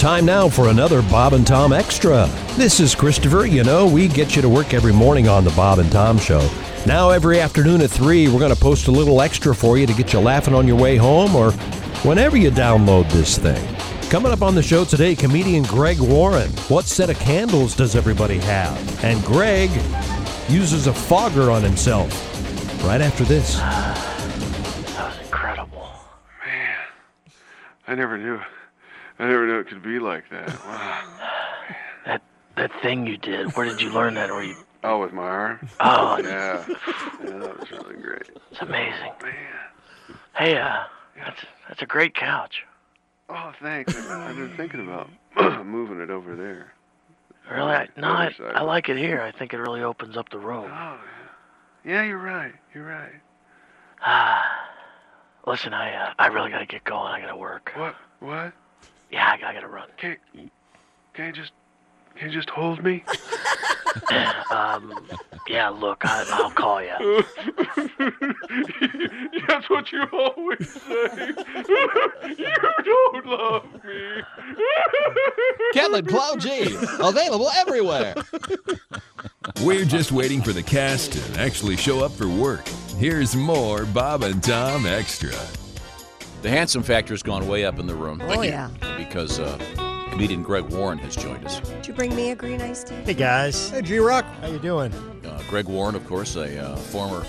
Time now for another Bob and Tom Extra. This is Christopher. You know, we get you to work every morning on the Bob and Tom Show. Now every afternoon at 3, we're going to post a little extra for you to get you laughing on your way home or whenever you download this thing. Coming up on the show today, comedian Greg Warren. What set of candles does everybody have? And Greg uses a fogger on himself. Right after this. That was incredible. Man, I never knew it could be like that. Wow. That thing you did, where did you learn that? Or you? Oh, with my arm? Oh, Yeah, that was really great. it's amazing. Man. Hey, that's a great couch. Oh, thanks. I've been thinking about moving it over there. Really? I Other side. like it here. I think it really opens up the room. Oh, yeah, you're right. You're right. Listen, I really gotta get going. I gotta work. What? Yeah, I gotta run. Can you just hold me? Yeah, look, I'll call you. That's what you always say. You don't love me. Catlin Plow G, available everywhere. We're just waiting for the cast to actually show up for work. Here's more Bob and Tom Extra. The handsome factor's gone way up in the room. Oh, yeah. Because comedian Greg Warren has joined us. Did you bring me a green iced tea? Hey guys. Hey, G-Rock. How you doing? Greg Warren, of course, a former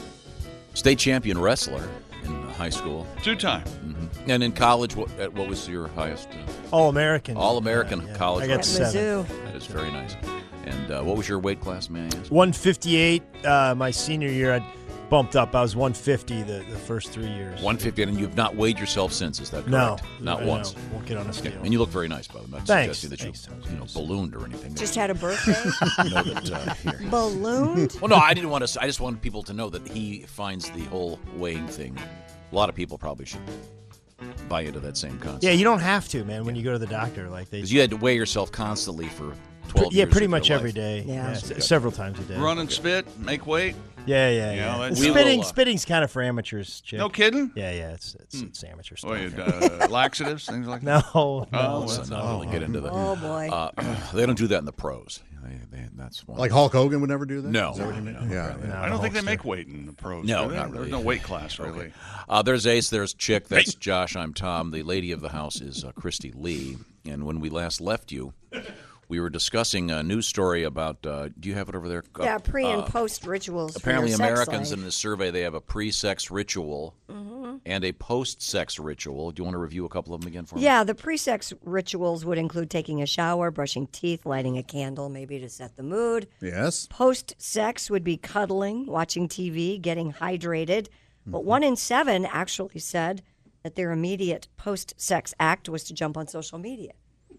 state champion wrestler in high school. 2-time. Mm-hmm. And in college, what was your highest? All-American. All-American Yeah. college I got wrestler. At 7. Mizzou. That is very nice. And what was your weight class, may I ask? 158. My senior year, I bumped up. I was 150 the first 3 years. 150, and you've not weighed yourself since, is that correct? No. Not I once. know. Won't get on a scale. And you look very nice, by the way. I'm not Thanks. suggesting that Thanks. you ballooned or anything. Just had a birthday? You know that, here. Ballooned? Well, no, I didn't want to. I just wanted people to know that he finds the whole weighing thing. A lot of people probably should buy into that same concept. Yeah, you don't have to, man, when you go to the doctor. Like they. Because you had to weigh yourself constantly for 12 years. Yeah, pretty of much your every life. day. Yeah. Several times a day. Run and spit, make weight. Yeah. Yeah, And that's- spitting's kind of for amateurs, Chick. No kidding? Yeah, it's amateur stuff. Laxatives, things like that. No. Let's not really get into that. Oh, boy. They don't do that in the pros. That's one. Like Hulk Hogan would never do that? No. Is that what you mean? No, Yeah. No, I don't think they Hulkster. make weight in the pros. No, do they? not really. There's no weight class, really. There's Ace, there's Chick, that's Josh, I'm Tom. The lady of the house is Christy Lee. And when we last left you, we were discussing a news story about, do you have it over there? Yeah, pre- and post rituals. for Apparently your sex Americans life. in this survey, they have a pre-sex ritual and a post-sex ritual. Do you want to review a couple of them again for me? Yeah, the pre-sex rituals would include taking a shower, brushing teeth, lighting a candle, maybe to set the mood. Yes. Post-sex would be cuddling, watching TV, getting hydrated. But 1 in 7 actually said that their immediate post-sex act was to jump on social media.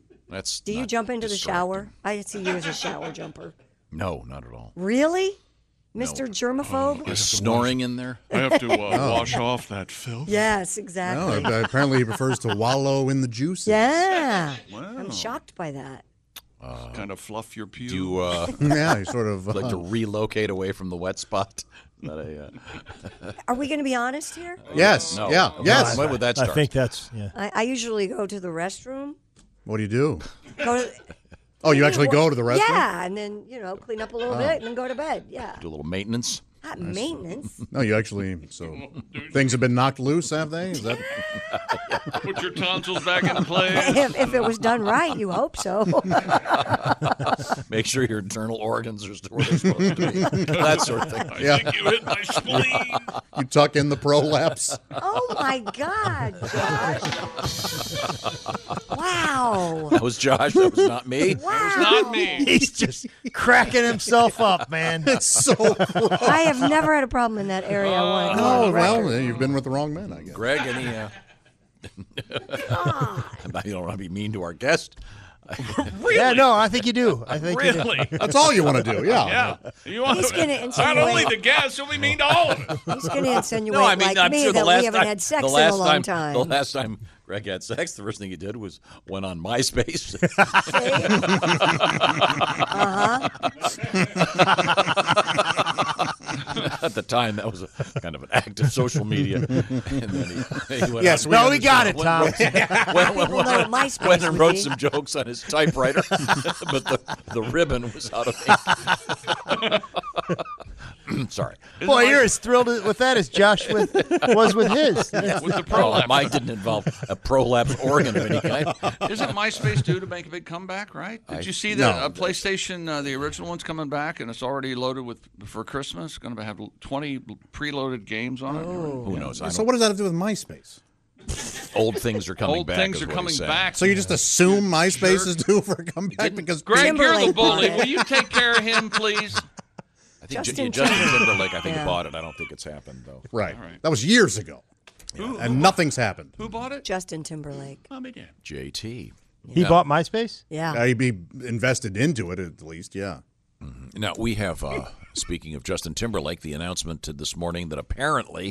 Do you not jump into the distracting. shower? I see you as a shower jumper. No, not at all. Really? Mr. Germaphobe? Is snoring in there? I have to wash off that filth. Yes, No, exactly. apparently he prefers to wallow in the juices. Yeah. Wow. I'm shocked by that. Kind of fluff your pubes. Do you Yeah, he sort of. like to relocate away from the wet spot? Is that a, Are we going to be honest here? Yes. no. Yeah. Yes. When would that start? I think that's, yeah. I usually go to the restroom. What do you do? Go to, Oh, you actually go to the restroom? yeah, and then, clean up a little bit and then go to bed. Yeah. Do a little maintenance? Not maintenance. No, you actually. So things have been knocked loose, have they? Is that? Put your tonsils back into place. if it was done right, you hope so. Make sure your internal organs are where they're supposed to be. That sort of thing. Yeah. You hit my spleen. You tuck in the prolapse. Oh, my God, Josh. Wow. That was Josh. That was not me. Wow. Not me. He's just cracking himself up, man. It's so gross. I have never had a problem in that area. I want to go on Oh, the well, record. then you've been with the wrong men, I guess. Greg, any... you don't want to be mean to our guest. Yeah, no, I think you do. I think you do. Really? That's all you want to do, yeah. Yeah. You want He's gonna not insinuate- only the guests, you'll be mean to all of us. He's going to insinuate No, I mean, like I'm me sure the that last we haven't time, had sex the in last a long time. The last time Greg had sex, the first thing he did was went on MySpace. At the time, that was a kind of an active social media. And then he went Yes, out, we got it, Tom. People know what MySpace went and would wrote be. some jokes on his typewriter, but the ribbon was out of ink. Sorry. Boy, you're as thrilled with that as Josh was with his. With the Oh, prolapse. mine didn't involve a prolapse organ of any kind. Isn't MySpace due to make a big comeback, right? Did you see that PlayStation, the original one's coming back, and it's already loaded for Christmas? It's going to have 20 preloaded games on it. Who knows? So what does that have to do with MySpace? Old things are coming Old back. things is are what coming he's saying. back. So you just assume MySpace is due for a comeback because Greg, you're the Timberlake bought bully. it. Will you take care of him, please? I think Justin Justin Timberlake. Timberlake, I think, Yeah. bought it. I don't think it's happened, though. right. All right. That was years ago, and nothing's happened. Who bought it? Justin Timberlake. I mean, yeah. JT. He bought MySpace? Yeah. He'd be invested into it at least. Yeah. Now, we have, speaking of Justin Timberlake, the announcement this morning that apparently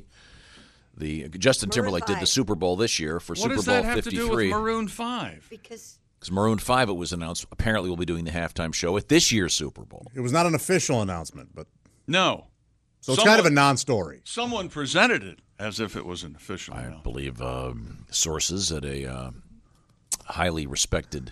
Justin Timberlake did the 5. Super Bowl this year for What Super does Bowl that have 53. to do with Maroon 5? Because Because Maroon 5, it was announced, apparently will be doing the halftime show at this year's Super Bowl. It was not an official announcement, but No. so it's kind of a non-story. Someone presented it as if it was an official. I believe sources at a highly respected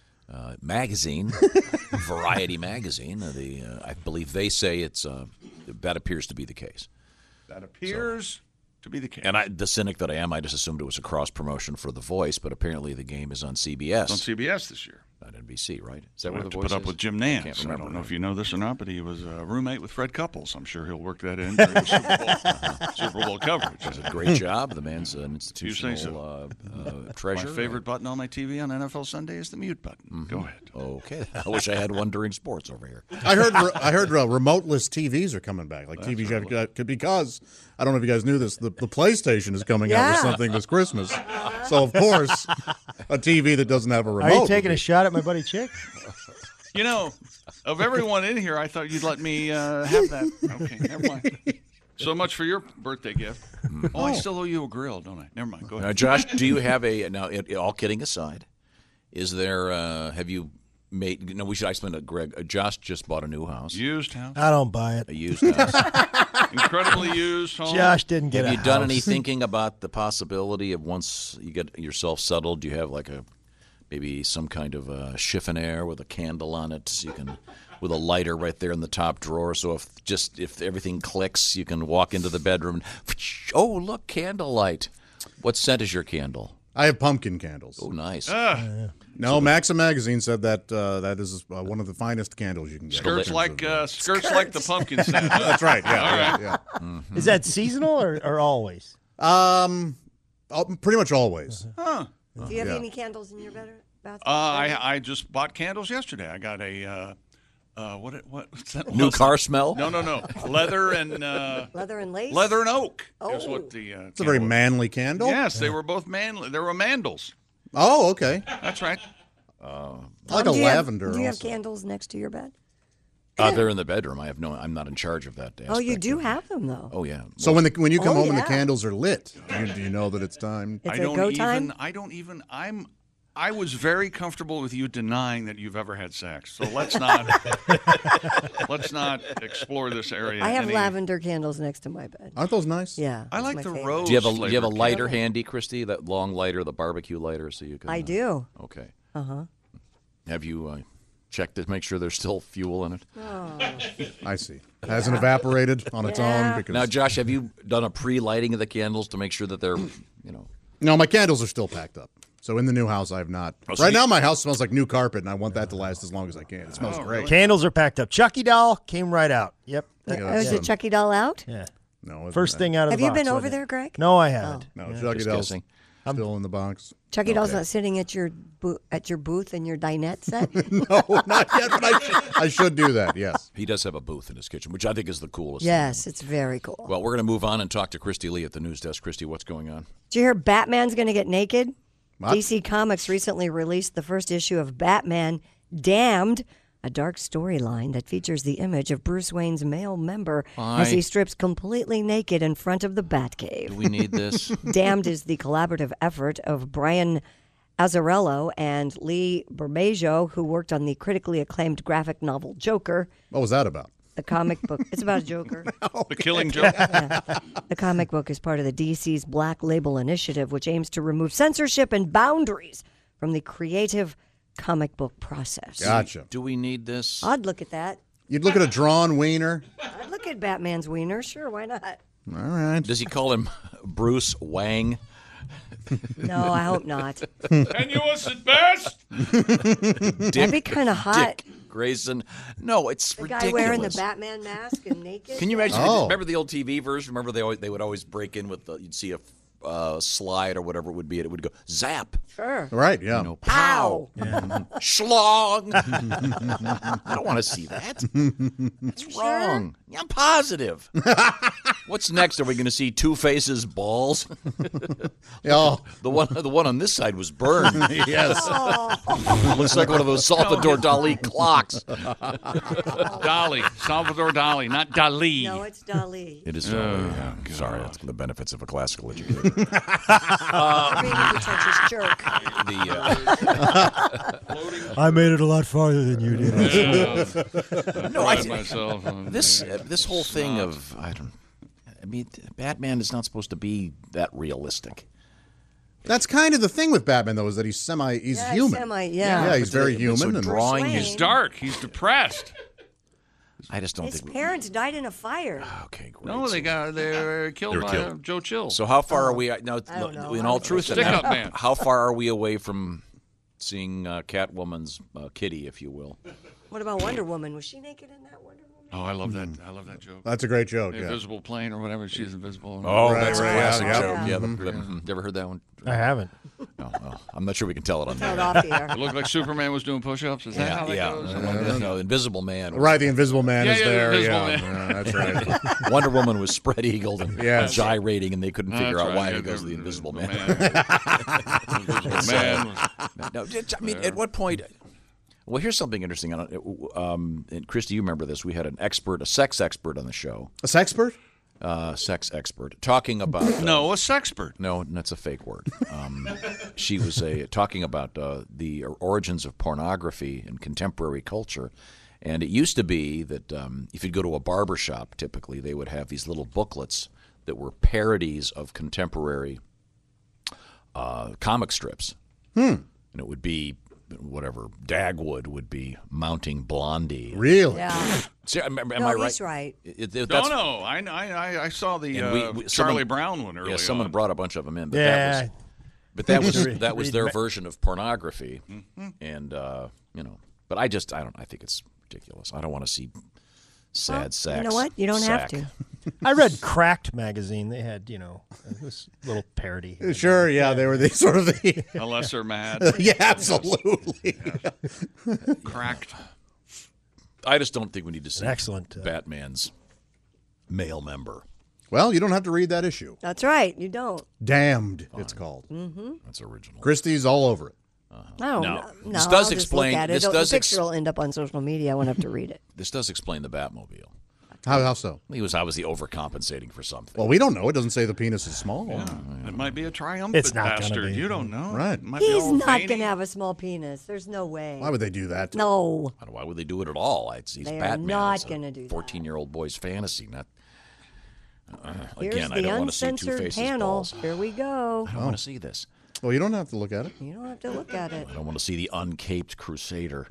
magazine, Variety magazine, I believe they say it's that appears to be the case. That appears to be the case. And the cynic that I am, I just assumed it was a cross promotion for The Voice, but apparently the game is on CBS. It's on CBS this year. Not NBC, right? Is that I where have The to Voice put up is? with Jim I Nance. can't I remember don't know now. if you know this or not, but he was a roommate with Fred Couples. I'm sure he'll work that in during the Super Bowl coverage. Does a great job. The man's an institutional so. treasure. My favorite button on my TV on NFL Sunday is the mute button. Go ahead. Okay. I wish I had one during sports over here. I heard remoteless TVs are coming back, like TVs because I don't know if you guys knew this. The PlayStation is coming out with Yeah. something this Christmas, so of course a TV that doesn't have a remote. Are you would taking be- a shot at my buddy Chick? You know, of everyone in here, I thought you'd let me have that. Okay, never mind. So much for your birthday gift. Oh, I still owe you a grill, don't I? Never mind. Go Now, ahead. Josh, do you have all kidding aside, is there, have you made, no, I explain to Greg, Josh just bought a new house, Used house. I don't buy it. a used house. Incredibly used home. Josh didn't get Have a you done house. any thinking about the possibility of once you get yourself settled, do you have like maybe some kind of a chiffonnier with a candle on it, so you can, with a lighter right there in the top drawer, so if everything clicks, you can walk into the bedroom and, oh, look, candlelight. What scent is your candle? I have pumpkin candles. Oh, nice. No, Maxim magazine said that that is one of the finest candles you can get. Skirts like the pumpkin scent. That's right. Yeah, All right. yeah. Is that seasonal or always? Pretty much always. Huh. do you have Yeah. any candles in your bathroom? I just bought candles yesterday. I got a what's that? New car smell? No. Leather and Leather and lace? leather and oak. Is Oh. what the It's a very manly candle. Yes, they were both manly. They were mandals. Oh, okay. That's right. I like a Do you have- lavender. Do you have also. candles next to your bed? They're in the bedroom. I'm not in charge of that. Oh, you aspect do of it. have them, though. Oh, yeah. So when you come Oh, home and the yeah. candles are lit, do you know that it's time? It's I a don't go even. time? I was very comfortable with you denying that you've ever had sex. So let's not explore this area. I have any- lavender candles next to my bed. Aren't those nice? Yeah. I that's like my the favorite. rose. Do you have a flavored lighter candle. handy, Christy? That long lighter, the barbecue lighter, so you can. I do. Okay. Uh-huh. Have you checked to make sure there's still fuel in it? I see. Hasn't evaporated on its Yeah. own because Now, Josh, have you done a pre-lighting of the candles to make sure that they're, no, my candles are still packed up. So in the new house, I have not. so Right you- now, my house smells like new carpet, and I want that to last as long as I can. It smells great. Candles are packed up. Chucky doll came right out. Yep. Is the Chucky doll out? Yeah. No, First thing out of Have the you box. been over wasn't it? there, Greg? No, I haven't. No, Yeah. Chucky just Doll's guessing. still in the box. Chucky doll's not sitting at your booth in your dinette set? No, not yet, but I should do that. Yes. He does have a booth in his kitchen, which I think is the coolest. Yes, it's very cool. Thing. Well, we're going to move on and talk to Christy Lee at the news desk. Christy, what's going on? Did you hear Batman's going to get naked? What? DC Comics recently released the first issue of Batman Damned, a dark storyline that features the image of Bruce Wayne's male member as he strips completely naked in front of the Batcave. Do we need this? Damned is the collaborative effort of Brian Azzarello and Lee Bermejo, who worked on the critically acclaimed graphic novel Joker. What was that about? The comic book. It's about a Joker. The Killing Joke. Yeah. The comic book is part of the DC's Black Label Initiative, which aims to remove censorship and boundaries from the creative comic book process. Gotcha. Do we need this? I'd look at that. You'd look at a drawn wiener. I'd look at Batman's wiener. Sure, why not? All right. Does he call him Bruce Wang? No, I hope not. And you was at best. That'd be kind of hot. Dick Grayson. No, it's The ridiculous. guy wearing the Batman mask and naked. Can you imagine? Oh. Remember the old TV version? Remember they would always break in with you'd see a slide or whatever it would be, and it would go zap. Sure. Right, yeah. You know, pow, schlong. I don't want to see that. That's wrong. I'm positive. What's next? Are we going to see Two-Face's balls? Oh. The one on this side was burned. Yes. Looks like one of those Salvador Dali clocks. Salvador Dali, not Dali. No, it's Dali. It is. Sorry, that's the benefits of a classical education. Being a pretentious jerk. I made it a lot farther than you did. No, Pride myself on this whole thing of I mean, Batman is not supposed to be that realistic. That's kind of the thing with Batman, though, is that he's human. Yeah, he's very human. And drawing Bruce his Wayne. dark. He's depressed. I just don't His think. parents died in a fire. Okay, great. No, they were killed by Joe Chill. So how far are we? Now, don't know. in all truth, Stick-up man. how far are we away from seeing Catwoman's kitty, if you will? What about Wonder Woman? Was she naked in that Wonder Woman? Oh, I love that. I love that joke. that's a great joke, The yeah. invisible plane or whatever. She's invisible. Oh, Right, that's right, a classic yeah, joke. yeah. You ever heard that one? I haven't. No, well, I'm not sure we can tell it on Tell it there. off here. It looked like Superman was doing push-ups. Is that how that goes? No, Invisible Man. Right, the Invisible Man Yeah, is yeah, the there. Invisible Yeah. Man. Yeah, that's right. Wonder Woman was spread-eagled and Yes. gyrating, and they couldn't figure That's out why right. he goes to the Invisible Man. Invisible Man. No, I mean, at what point? Well, here's something interesting. And Christy, you remember this? We had a sex expert on the show. A sexpert? Sex expert talking about No, a sexpert. No, that's a fake word. She was talking about the origins of pornography in contemporary culture, and it used to be that if you'd go to a barber shop, typically they would have these little booklets that were parodies of contemporary comic strips, and it would be whatever Dagwood would be mounting Blondie. Really? Yeah. See, am I No, right? he's right. No. I saw the And Charlie someone- Brown one earlier. Yeah, someone brought a bunch of them in. But Yeah. that was their version of pornography, and But I think it's ridiculous. I don't want to see sad sex. You know what? You don't have sack. to. I read Cracked magazine. They had, this little parody. Sure, yeah, they were the sort of the. Unless they're mad. Yeah, absolutely. Cracked. I just don't think we need to see excellent Batman's male member. Well, you don't have to read that issue. That's right. You don't. Damned, it's called. Mm-hmm. That's original. Christie's all over it. No. This I'll does just explain. Look at it. This The does picture will end up on social media. I won't have to read it. This does explain the Batmobile. How so? He was obviously overcompensating for something. Well, we don't know. It doesn't say the penis is small. It might be a triumphant It's not gonna bastard. be. You don't know. Right. It might be He's all not veiny. going to have a small penis. There's no way. Why would they do that? No. Why would they do it at all? He's They are Batman. not It's a gonna do that. 14-year-old boy's fantasy. Not. Here's Again, I the don't want to see uncensored Two-Face's panel. balls. Here we go. I don't want to see this. Well, you don't have to look at it. You don't have to look at it. I don't want to see the uncaped crusader.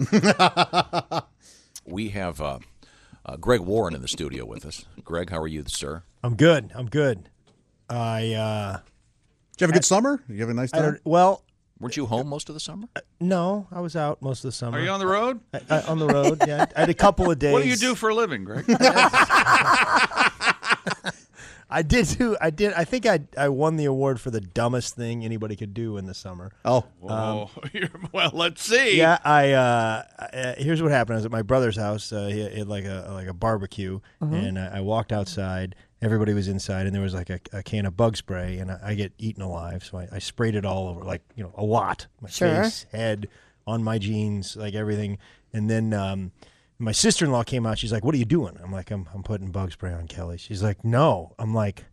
We have Greg Warren in the studio with us. Greg, how are you, sir? I'm good. Did you have a good summer? You have a nice time? Weren't you home most of the summer? No, I was out most of the summer. Are you on the road? On the road, yeah. I had a couple of days. What do you do for a living, Greg? I think I won the award for the dumbest thing anybody could do in the summer. Oh. Well, let's see. Yeah, here's what happened. I was at my brother's house. He had like a barbecue, and I walked outside. Everybody was inside, and there was like a can of bug spray, and I get eaten alive. So I sprayed it all over, like, a lot. My face, head, on my jeans, like everything. And then my sister-in-law came out. She's like, "What are you doing?" I'm like, I'm putting bug spray on Kelly. She's like, "No." I'm like,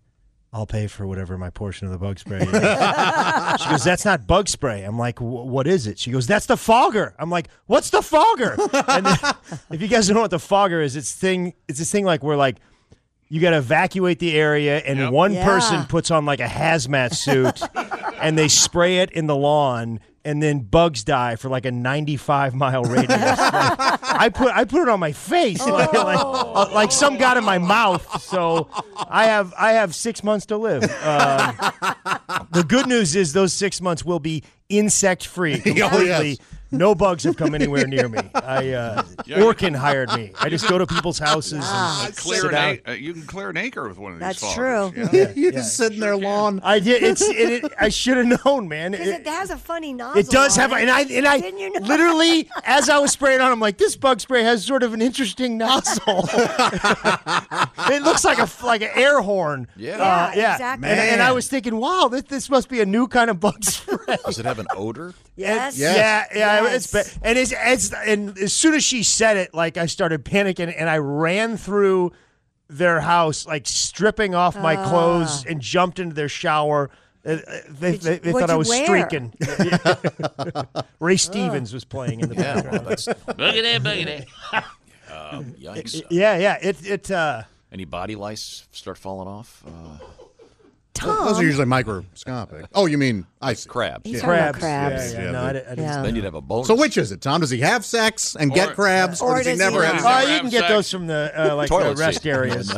I'll pay for whatever my portion of the bug spray is. She goes, that's not bug spray. I'm like, what is it? She goes, that's the fogger. I'm like, what's the fogger? And then, if you guys don't know what the fogger is, it's this thing like where like you got to evacuate the area and one person puts on like a hazmat suit and they spray it in the lawn and then bugs die for like a 95-mile radius. I put it on my face, like some got in my mouth. So I have 6 months to live. The good news is those 6 months will be insect-free completely. No bugs have come anywhere near me. Orkin hired me. I just go to people's houses and sit out. You can clear an acre with one of these. That's foggers. true. Yeah. You just sit in their lawn. I did. I should have known, man. Because it has a funny nozzle. It does have, and I Didn't you know? literally, as I was spraying on, I'm like, this bug spray has sort of an interesting nozzle. It looks like an air horn. Yeah, exactly. And I was thinking, wow, this must be a new kind of bug spray. Does it have an odor? Yes. Yeah. It's and and as soon as she said it, like I started panicking, and I ran through their house, like stripping off my clothes, and jumped into their shower. They thought I was streaking. Ray Stevens was playing in the background. Boogity. Yikes. Yeah. Any body lice start falling off? Those are usually microscopic. Oh, you mean crabs? He's talking about crabs. Then you'd have a bonus. So which is it, Tom? Does he have sex and get crabs, or does he never have sex? You can get those from the the rest areas.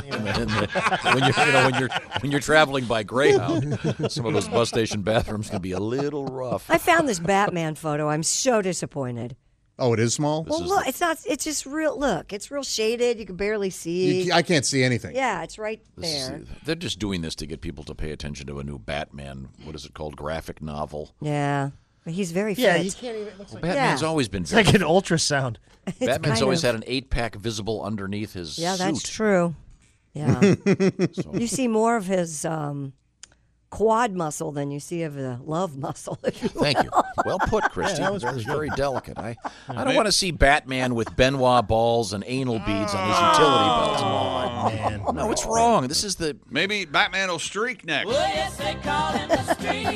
When you're traveling by Greyhound, some of those bus station bathrooms can be a little rough. I found this Batman photo. I'm so disappointed. Oh, it is small? Well, look, it's not. It's just real. Look, it's real shaded. You can barely see. I can't see anything. Yeah, it's right there. They're just doing this to get people to pay attention to a new Batman. What is it called? Graphic novel. Yeah, but he's very fit. Yeah, you can't even. Batman's always been. It's like an ultrasound. Batman's always had an 8-pack visible underneath his suit. Yeah, that's true. Yeah, you see more of his quad muscle than you see of the love muscle. Thank you. Well put, Christy. That was very delicate. I don't want to see Batman with Benoit balls and anal beads on his utility belt. Oh, man. No, what's wrong? This is the... Maybe Batman will streak next. Well, yes, they call him the street.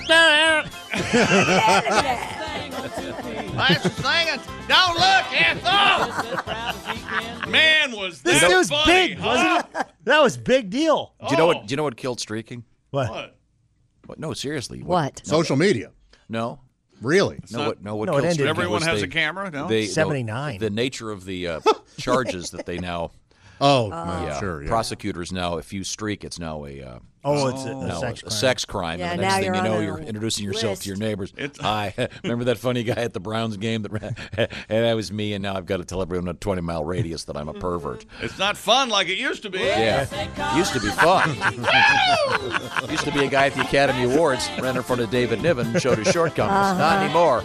Last singing. Don't look, Ethel. Man, was This that was funny, big, wasn't it? That was big deal. Do you know what killed streaking? What? No, seriously. What? Social media. No. Really? What it killed ended. streaking Everyone was has a camera, no? 79. The nature of the charges that they now... Sure. Yeah. Prosecutors now, if you streak, it's now a... it's a sex crime. Yeah, now and the next thing you're you know, on a you're introducing yourself list. to your neighbors. Hi, remember that funny guy at the Browns game? And that was me, and now I've got to tell everyone in a 20-mile radius that I'm a pervert. It's not fun like it used to be. Yeah, used to be fun. Used to be a guy at the Academy Awards, ran in front of David Niven, showed his shortcomings. Not anymore.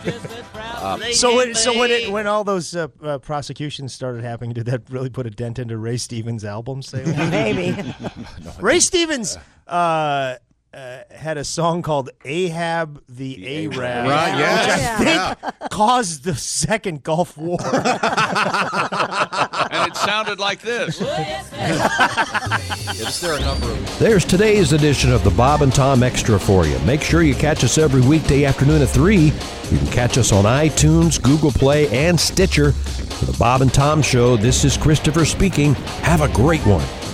When all those prosecutions started happening, did that really put a dent into Ray Stevens' album sales? Maybe. Ray Stevens had a song called Ahab the Arab, Right, yes. which I think caused the Second Gulf War. And it sounded like this. Is there a number of... There's today's edition of the Bob and Tom Extra for you. Make sure you catch us every weekday afternoon at 3. You can catch us on iTunes, Google Play, and Stitcher. For the Bob and Tom Show, this is Christopher speaking. Have a great one.